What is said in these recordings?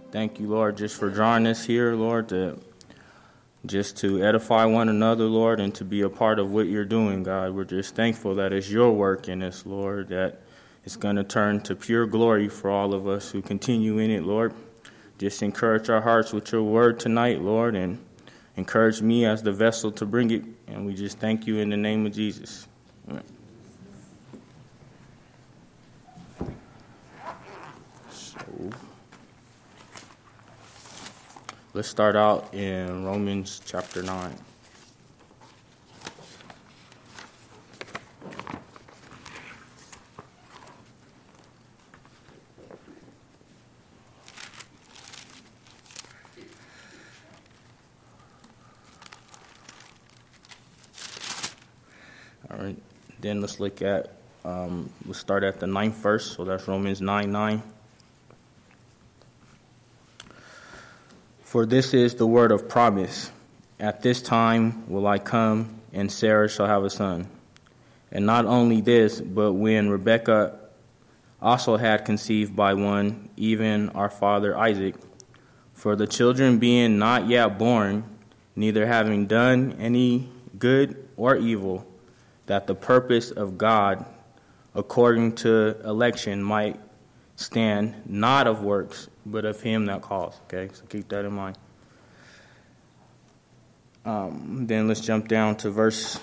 Thank you, Lord, just for drawing us here, Lord, just to edify one another, Lord, and to be a part of what you're doing, God. We're just thankful that it's your work in us, Lord, that it's going to turn to pure glory for all of us who continue in it, Lord. Just encourage our hearts with your word tonight, Lord, and encourage me as the vessel to bring it. And we just thank you in the name of Jesus. Amen. Let's start out in Romans chapter 9. All right, then let's look at, let's start at the 9th verse, so that's Romans 9:9. For this is the word of promise. At this time will I come, and Sarah shall have a son. And not only this, but when Rebekah also had conceived by one, even our father Isaac, for the children being not yet born, neither having done any good or evil, that the purpose of God, according to election, might stand, not of works, but of him that calls. Okay, so keep that in mind. Then let's jump down to verse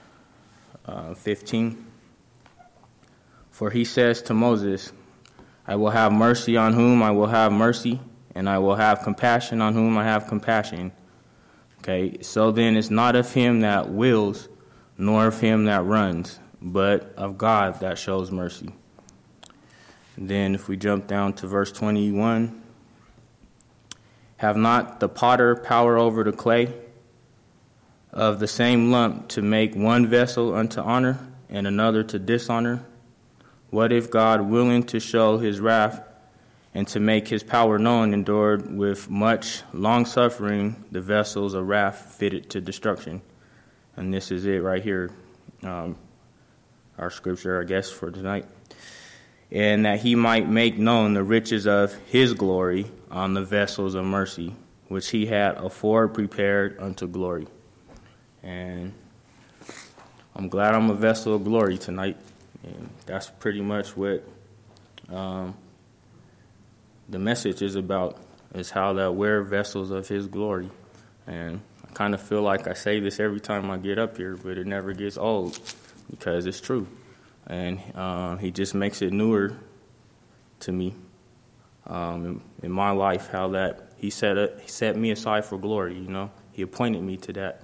15. For he says to Moses, I will have mercy on whom I will have mercy, and I will have compassion on whom I have compassion. Okay, so then it's not of him that wills, nor of him that runs, but of God that shows mercy. Then if we jump down to verse 21, have not the potter power over the clay of the same lump to make one vessel unto honor and another to dishonor? What if God, willing to show his wrath and to make his power known, endured with much long-suffering the vessels of wrath fitted to destruction? And this is it right here, our scripture, I guess, for tonight. And that he might make known the riches of his glory on the vessels of mercy, which he had afore prepared unto glory. And I'm glad I'm a vessel of glory tonight. And that's pretty much what the message is about, is how that we're vessels of his glory. And I kind of feel like I say this every time I get up here, but it never gets old because it's true. And he just makes it newer to me in my life, how that he set me aside for glory, you know. He appointed me to that.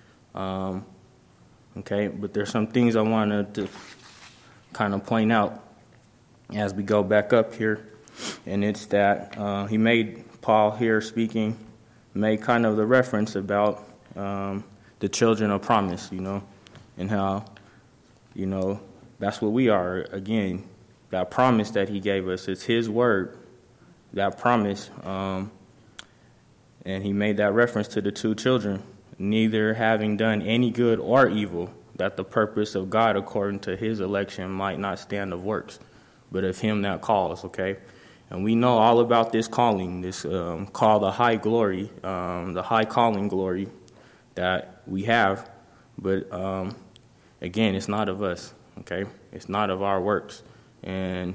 Okay, but there's some things I wanted to kind of point out as we go back up here, and it's that he made, Paul here speaking, made kind of the reference about the children of promise, you know, and how, you know, that's what we are. Again, that promise that he gave us, it's his word, that promise. And he made that reference to the two children, neither having done any good or evil, that the purpose of God according to his election might not stand of works, but of him that calls, okay? And we know all about this calling, this call, the high glory, the high calling glory that we have. But again, it's not of us. Okay, it's not of our works, and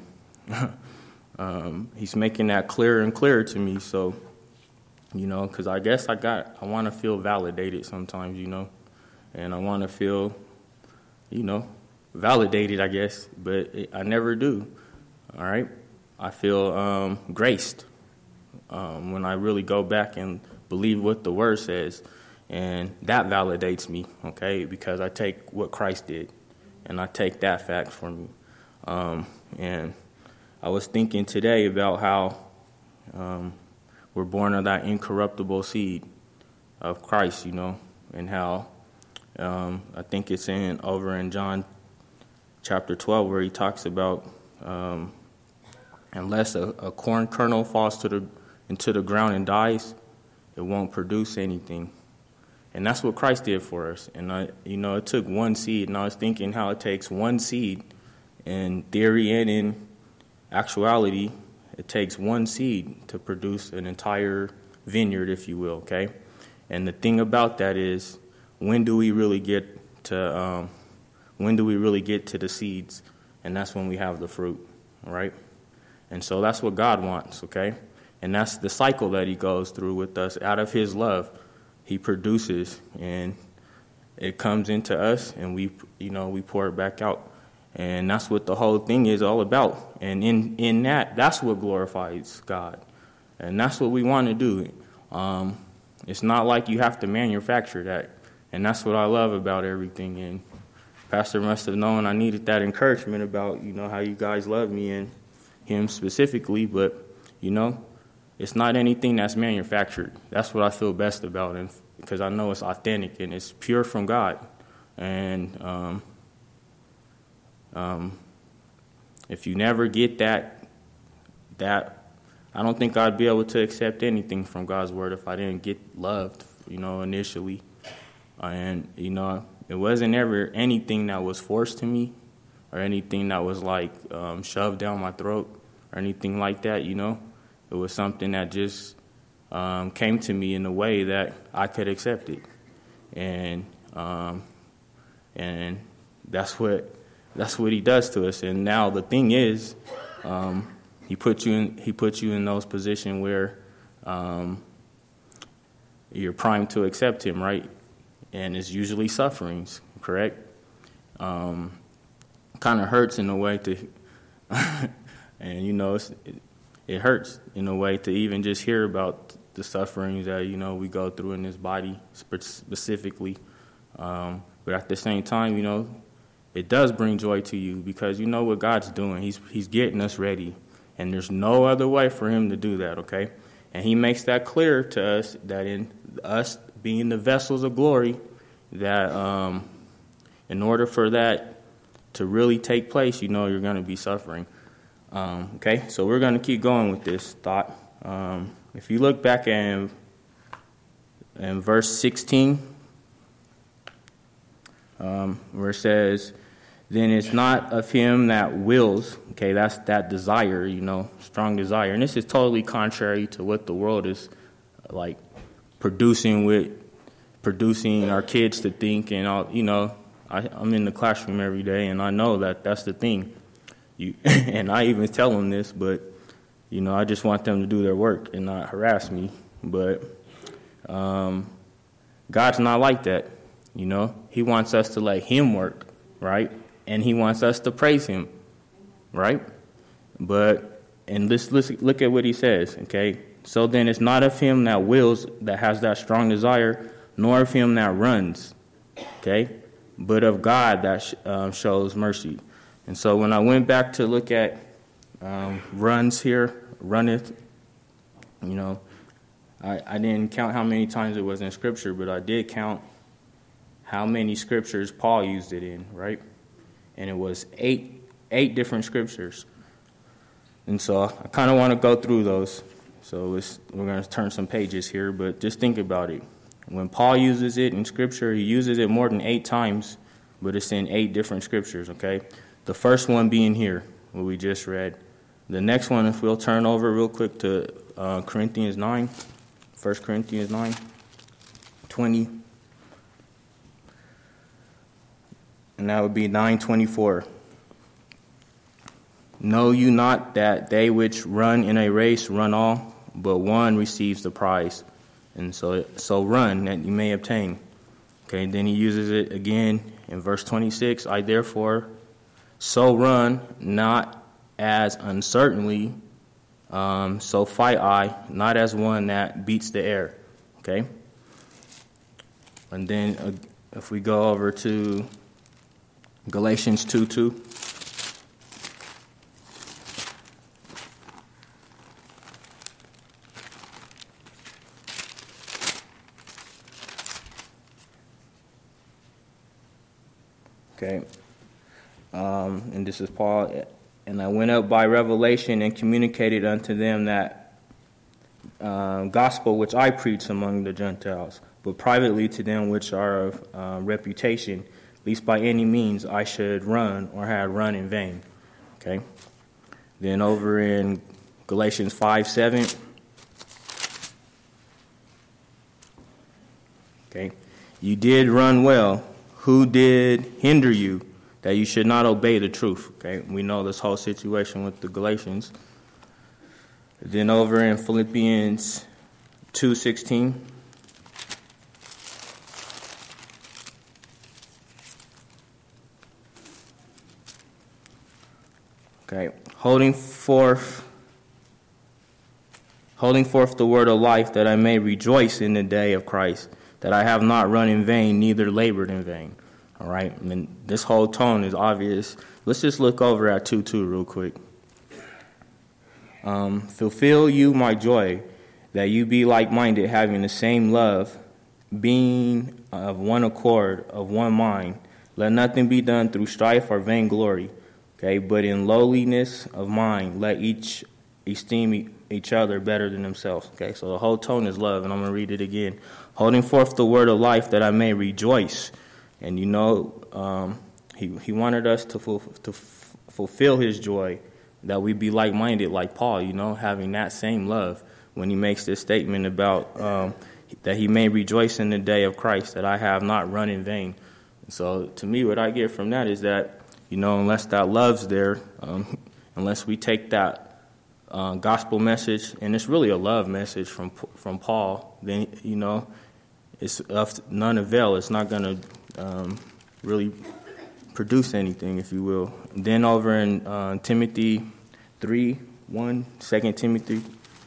he's making that clearer and clearer to me. So, you know, because I guess I want to feel validated sometimes, you know, and I want to feel, you know, validated, I guess, but I never do. All right, I feel graced when I really go back and believe what the word says, and that validates me. Okay, because I take what Christ did. And I take that fact for me. And I was thinking today about how we're born of that incorruptible seed of Christ, you know, and how I think it's over in John chapter 12 where he talks about unless a corn kernel falls into the ground and dies, it won't produce anything. And that's what Christ did for us. And, it took one seed. And I was thinking how it takes one seed in theory and in actuality, it takes one seed to produce an entire vineyard, if you will, okay? And the thing about that is, when do we really get to the seeds? And that's when we have the fruit, right? And so that's what God wants, okay? And that's the cycle that he goes through with us. Out of his love, he produces, and it comes into us, and we pour it back out. And that's what the whole thing is all about. And in that's what glorifies God. And that's what we want to do. It's not like you have to manufacture that. And that's what I love about everything. And Pastor must have known I needed that encouragement about, how you guys love me and him specifically. But, it's not anything that's manufactured. That's what I feel best about it, because I know it's authentic and it's pure from God. And if you never get that I don't think I'd be able to accept anything from God's word if I didn't get loved, initially. And, it wasn't ever anything that was forced to me or anything that was like shoved down my throat or anything like that, It was something that just came to me in a way that I could accept it. And that's what he does to us. And now the thing is, he puts you in those positions where you're primed to accept him, right? And it's usually sufferings, correct? Kind of hurts in a way to, and it hurts in a way to even just hear about the sufferings that we go through in this body specifically. But at the same time, it does bring joy to you, because you know what God's doing. He's getting us ready, and there's no other way for him to do that, okay? And he makes that clear to us, that in us being the vessels of glory, that in order for that to really take place, you're going to be suffering. Okay, so we're going to keep going with this thought. If you look back in verse 16, where it says, then it's not of him that wills. Okay, that's that desire, strong desire. And this is totally contrary to what the world is like producing our kids to think. And all, I'm in the classroom every day, and I know that that's the thing. And I even tell them this, but I just want them to do their work and not harass me. But God's not like that. He wants us to let him work, right? And he wants us to praise him, right? And let's look at what he says, okay? So then it's not of him that wills, that has that strong desire, nor of him that runs, okay? But of God that shows mercy. And so when I went back to look at runneth, I didn't count how many times it was in Scripture, but I did count how many scriptures Paul used it in, right? And it was eight different scriptures. And so I kind of want to go through those. So we're going to turn some pages here, but just think about it. When Paul uses it in Scripture, he uses it more than 8 times, but it's in 8 different scriptures, okay? The first one being here, what we just read. The next one, if we'll turn over real quick to Corinthians 9, 1 Corinthians 9, 20. And that would be 9:24. Know you not that they which run in a race run all, but one receives the prize. And so run that you may obtain. Okay, then he uses it again in verse 26. I therefore so run, not as uncertainly, so fight I, not as one that beats the air. Okay? And then if we go over to Galatians 2:2. Okay. And this is Paul. And I went up by revelation and communicated unto them that gospel which I preach among the Gentiles, but privately to them which are of reputation, least by any means I should run or had run in vain. Okay. Then over in Galatians 5:7. Okay. You did run well. Who did hinder you that you should not obey the truth? Okay. We know this whole situation with the Galatians. Then over in Philippians 2:16. Okay. Holding forth the word of life, that I may rejoice in the day of Christ, that I have not run in vain, neither labored in vain. All right? I mean, this whole tone is obvious. Let's just look over at 2:2 real quick. Fulfill you my joy, that you be like-minded, having the same love, being of one accord, of one mind. Let nothing be done through strife or vainglory, okay? But in lowliness of mind, let each esteem each other better than themselves. Okay, so the whole tone is love, and I'm going to read it again. Holding forth the word of life, that I may rejoice. And he wanted us to fulfill his joy, that we be like-minded like Paul, having that same love when he makes this statement about that he may rejoice in the day of Christ, that I have not run in vain. So to me, what I get from that is that, unless that love's there, unless we take that gospel message, and it's really a love message from Paul, then, it's of none avail. It's not going to really produce anything, if you will. Then over in Timothy 3:1, 2 Timothy.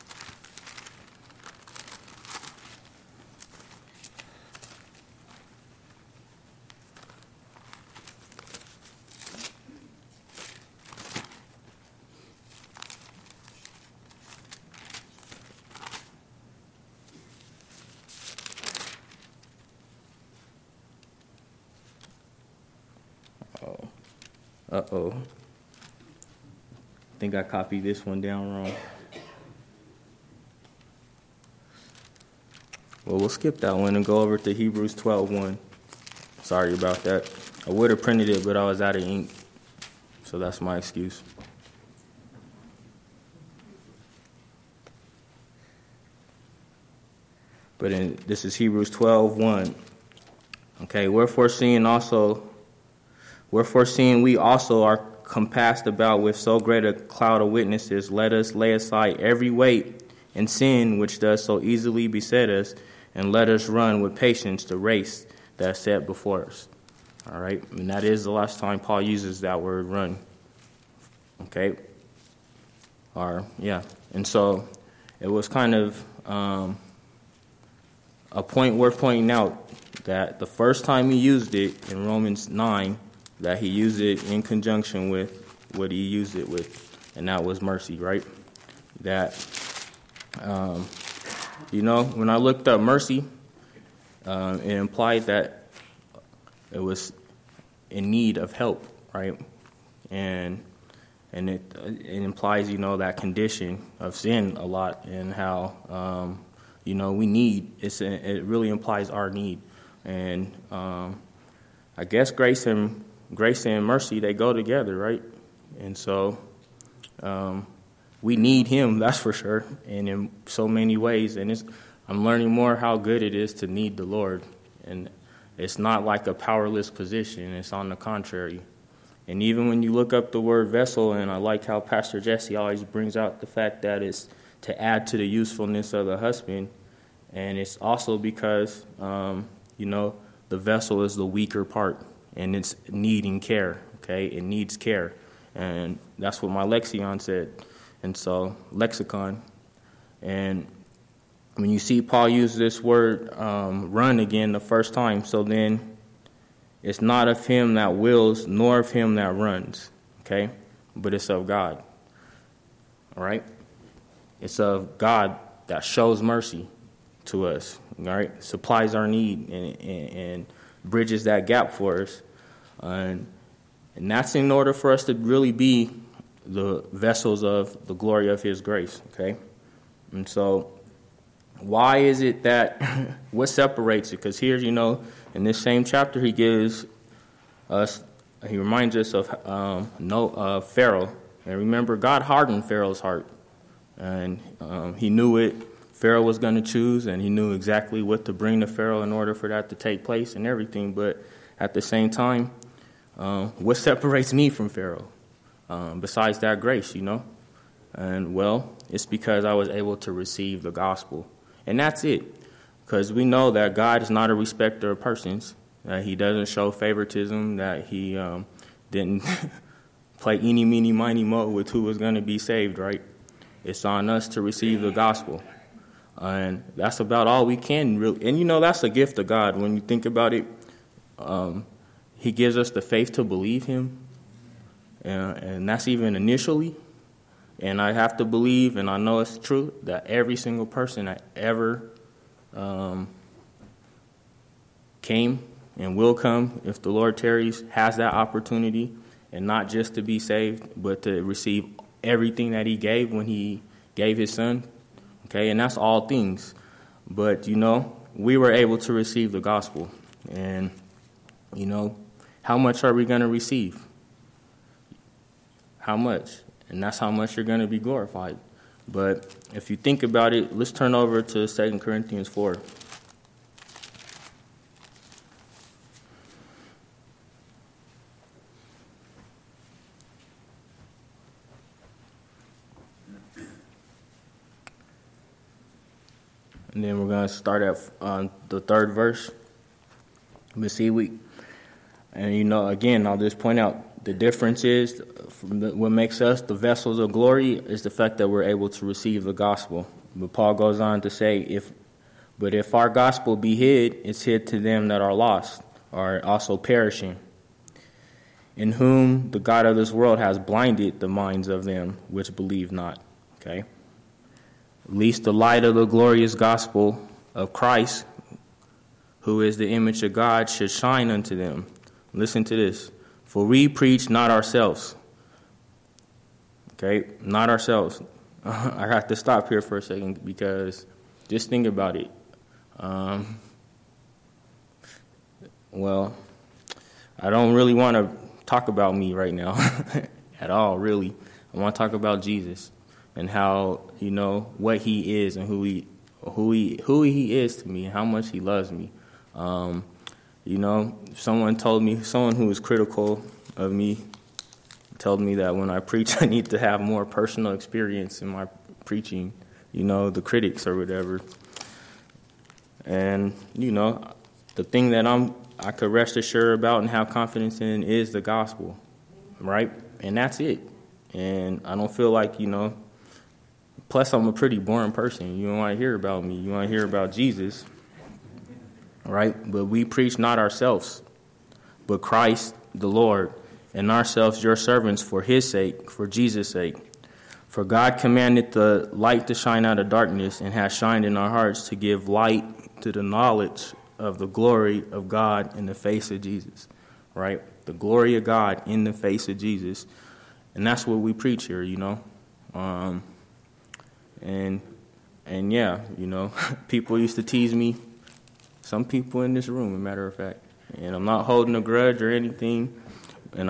Uh-oh. I think I copied this one down wrong. Well, we'll skip that one and go over to Hebrews 12:1. Sorry about that. I would have printed it, but I was out of ink. So that's my excuse. But this is Hebrews 12:1. Okay, wherefore seeing we also are compassed about with so great a cloud of witnesses, let us lay aside every weight and sin which does so easily beset us, and let us run with patience the race that is set before us. All right, and that is the last time Paul uses that word, run. Okay, and so it was kind of a point worth pointing out that the first time he used it in Romans 9, that he used it in conjunction with what he used it with, and that was mercy, right? That, when I looked up mercy, it implied that it was in need of help, right? And it implies, that condition of sin a lot, and how, we need, it really implies our need. And I guess grace and mercy, they go together, right? And so we need him, that's for sure, and in so many ways. And I'm learning more how good it is to need the Lord. And it's not like a powerless position. It's on the contrary. And even when you look up the word vessel, and I like how Pastor Jesse always brings out the fact that it's to add to the usefulness of the husband. And it's also because, the vessel is the weaker part, and it's needing care, okay? It needs care. And that's what my lexicon said. And so, lexicon. And when you see Paul use this word, run again the first time, so then it's not of him that wills, nor of him that runs, okay? But it's of God, all right? It's of God that shows mercy to us, all right? Supplies our need and bridges that gap for us. And that's in order for us to really be the vessels of the glory of his grace, okay? And so why is it that, what separates it? Because here, in this same chapter, he reminds us of Pharaoh. And remember, God hardened Pharaoh's heart. And he knew it. Pharaoh was going to choose, and he knew exactly what to bring to Pharaoh in order for that to take place and everything. But at the same time, what separates me from Pharaoh besides that grace, And, well, it's because I was able to receive the gospel. And that's it. Because we know that God is not a respecter of persons, that he doesn't show favoritism, that he didn't play eeny, meeny, miny, mo with who was going to be saved, right? It's on us to receive the gospel. And that's about all we can really. And, that's a gift of God. When you think about it, he gives us the faith to believe him. And that's even initially. And I have to believe, and I know it's true, that every single person that ever came and will come, if the Lord tarries, has that opportunity, and not just to be saved, but to receive everything that he gave when he gave his son. Okay, and that's all things. But, we were able to receive the gospel. And, how much are we going to receive? How much? And that's how much you're going to be glorified. But if you think about it, let's turn over to 2 Corinthians 4. And then we're going to start at the third verse. But see, again, I'll just point out the difference is what makes us the vessels of glory is the fact that we're able to receive the gospel. But Paul goes on to say, if our gospel be hid, it's hid to them that are lost, are also perishing, in whom the God of this world has blinded the minds of them which believe not. Okay? Lest the light of the glorious gospel of Christ, who is the image of God, should shine unto them. Listen to this. For we preach not ourselves. Okay, not ourselves. I have to stop here for a second because just think about it. Well, I don't really want to talk about me right now at all, really. I want to talk about Jesus and how, what he is and who he is to me and how much he loves me. Someone who was critical of me told me that when I preach, I need to have more personal experience in my preaching, the critics or whatever. And, the thing that I could rest assured about and have confidence in is the gospel, right? And that's it. And I don't feel like, plus I'm a pretty boring person. You don't want to hear about me. You want to hear about Jesus, right? But we preach not ourselves, but Christ the Lord, and ourselves your servants for his sake, for Jesus' sake. For God commanded the light to shine out of darkness, and has shined in our hearts to give light to the knowledge of the glory of God in the face of Jesus, right? The glory of God in the face of Jesus. And that's what we preach here, And yeah, people used to tease me. Some people in this room, as a matter of fact. And I'm not holding a grudge or anything. And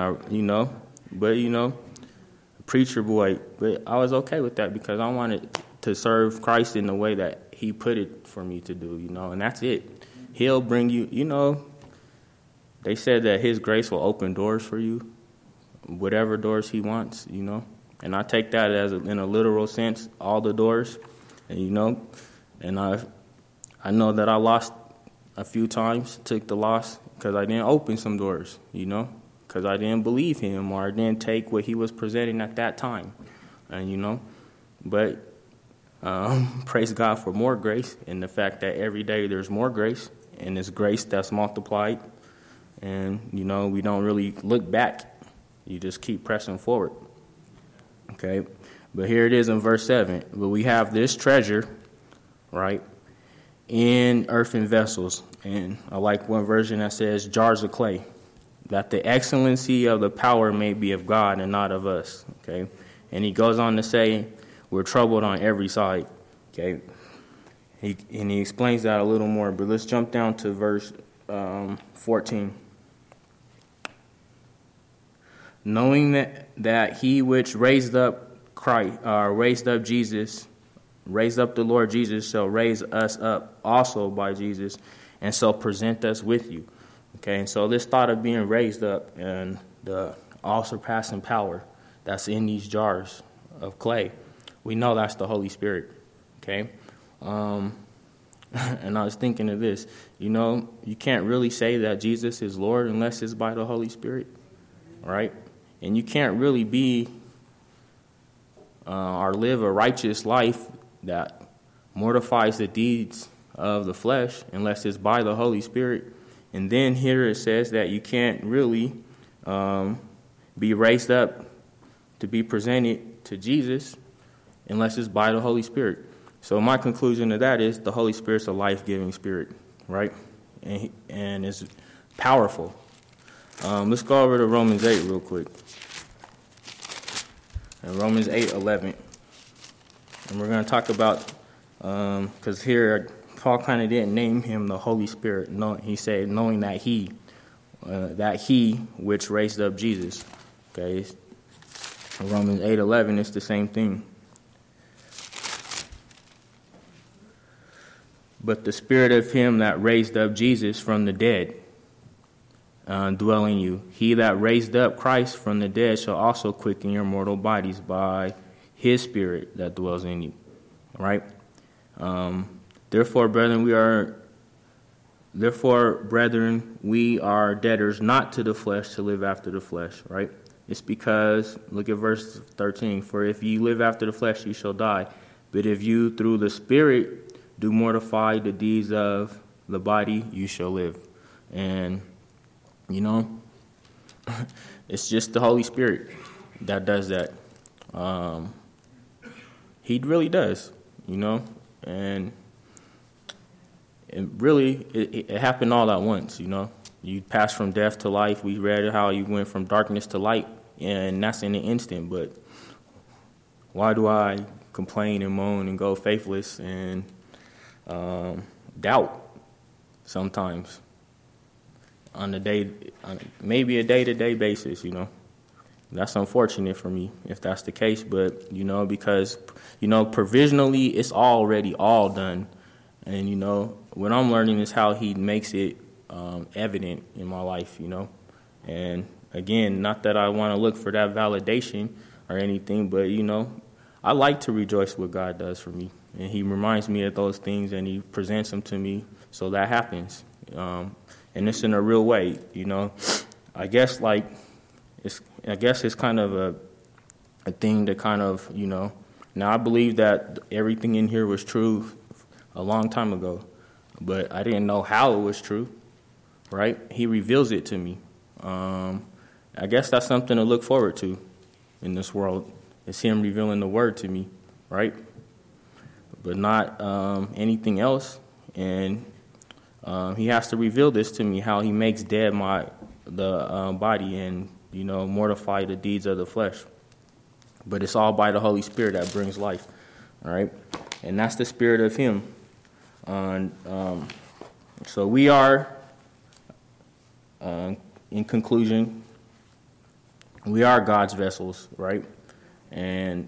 preacher boy. But I was okay with that because I wanted to serve Christ in the way that he put it for me to do, and that's it. He'll bring you, they said that his grace will open doors for you, whatever doors he wants, And I take that as in a literal sense, all the doors, and and I know that I lost a few times, took the loss because I didn't open some doors, because I didn't believe him or I didn't take what he was presenting at that time, and but praise God for more grace and the fact that every day there's more grace and it's grace that's multiplied, and we don't really look back. You just keep pressing forward. Okay, but here it is in verse 7. But we have this treasure, right, in earthen vessels. And I like one version that says jars of clay, that the excellency of the power may be of God and not of us. Okay, and he goes on to say, we're troubled on every side. Okay, he explains that a little more. But let's jump down to verse 14. Knowing that he which raised up Christ, raised up Jesus, raised up the Lord Jesus, shall raise us up also by Jesus, and so present us with you. Okay, and so this thought of being raised up and the all-surpassing power that's in these jars of clay, we know that's the Holy Spirit. Okay, and I was thinking of this. You can't really say that Jesus is Lord unless it's by the Holy Spirit, right? And you can't really be or live a righteous life that mortifies the deeds of the flesh unless it's by the Holy Spirit. And then here it says that you can't really be raised up to be presented to Jesus unless it's by the Holy Spirit. So my conclusion to that is the Holy Spirit's a life-giving spirit, right? And it's powerful. Let's go over to Romans 8 real quick. In Romans 8:11. And we're going to talk about, because here Paul kind of didn't name him the Holy Spirit. No, he said, knowing that he which raised up Jesus. Okay, in Romans 8:11, it's the same thing. But the Spirit of him that raised up Jesus from the dead dwell in you. He that raised up Christ from the dead shall also quicken your mortal bodies by his Spirit that dwells in you. Right? Therefore, brethren, we are debtors not to the flesh to live after the flesh. Right? It's because, look at verse 13. For if ye live after the flesh, ye shall die. But if you through the Spirit do mortify the deeds of the body, you shall live. And it's just the Holy Spirit that does that. He really does, and it happened all at once, You passed from death to life. We read how you went from darkness to light, and that's in an instant. But why do I complain and moan and go faithless and doubt sometimes? Maybe a day-to-day basis, That's unfortunate for me if that's the case, but, because, provisionally it's already all done. And, what I'm learning is how he makes it evident in my life, And, again, not that I want to look for that validation or anything, but, I like to rejoice what God does for me. And he reminds me of those things, and he presents them to me, so that happens. And it's in a real way, I guess it's kind of a thing to kind of, Now I believe that everything in here was true a long time ago, but I didn't know how it was true, right? He reveals it to me. I guess that's something to look forward to in this world. It's him revealing the word to me, right? But not anything else. And he has to reveal this to me, how he makes dead the body and, mortify the deeds of the flesh. But it's all by the Holy Spirit that brings life, all right? And that's the Spirit of him. So we are, in conclusion, we are God's vessels, right? And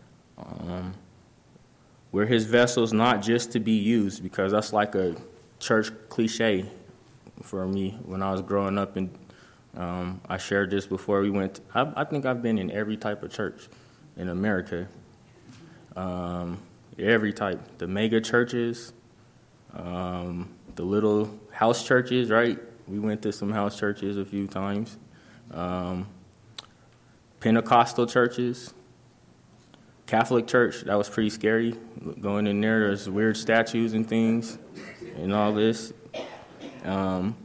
we're his vessels not just to be used, because that's like a church cliche for me when I was growing up, and I shared this before we went. I think I've been in every type of church in America, every type. The mega churches, the little house churches, right? We went to some house churches a few times. Pentecostal churches, Catholic church, that was pretty scary. Going in there, there's weird statues and things and all this. And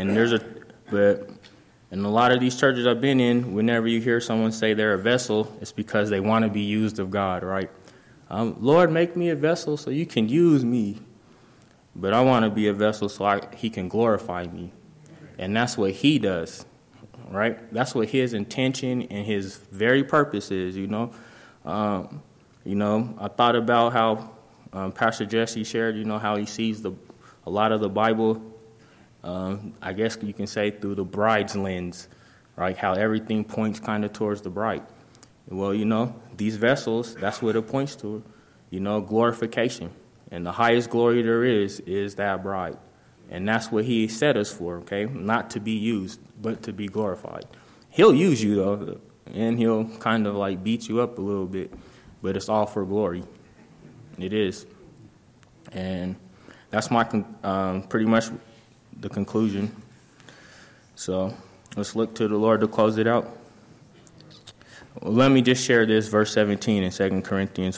a lot of these churches I've been in, whenever you hear someone say they're a vessel, it's because they want to be used of God, right? Lord, make me a vessel so you can use me. But I want to be a vessel so he can glorify me. And that's what he does, right? That's what his intention and his very purpose is, I thought about how Pastor Jesse shared, how he sees a lot of the Bible, I guess you can say through the bride's lens, right? How everything points kind of towards the bride. Well, these vessels, that's what it points to, glorification. And the highest glory there is that bride. And that's what he set us for, okay? Not to be used, but to be glorified. He'll use you, though, and he'll kind of like beat you up a little bit, but it's all for glory. It is. And that's my pretty much the conclusion. So let's look to the Lord to close it out. Well, let me just share this verse 17 in 2 Corinthians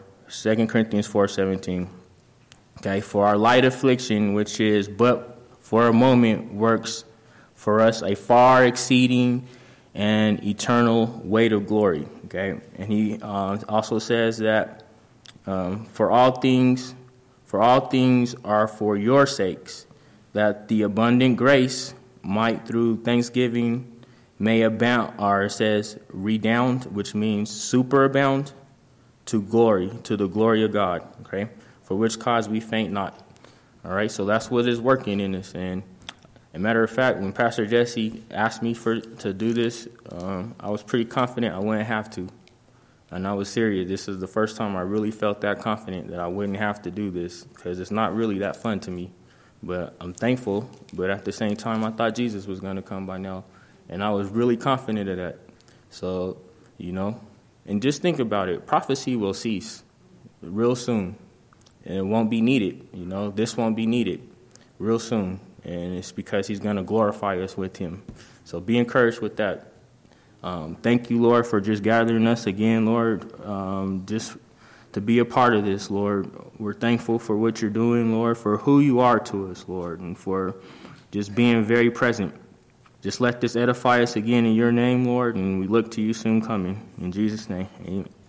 4:17. Okay, for our light affliction, which is but for a moment, works for us a far exceeding and eternal weight of glory. Okay, and he also says that for all things are for your sakes, that the abundant grace might through thanksgiving may abound, or it says redound, which means superabound to the glory of God. Okay, for which cause we faint not. All right, so that's what is working in us. And as a matter of fact, when Pastor Jesse asked me to do this, I was pretty confident I wouldn't have to. And I was serious. This is the first time I really felt that confident that I wouldn't have to do this, because it's not really that fun to me. But I'm thankful. But at the same time, I thought Jesus was going to come by now. And I was really confident of that. So, and just think about it. Prophecy will cease real soon. And it won't be needed. This won't be needed real soon. And it's because he's going to glorify us with him. So be encouraged with that. Thank you, Lord, for just gathering us again, Lord, just to be a part of this, Lord. We're thankful for what you're doing, Lord, for who you are to us, Lord, and for just being very present. Just let this edify us again in your name, Lord, and we look to you soon coming. In Jesus' name, amen.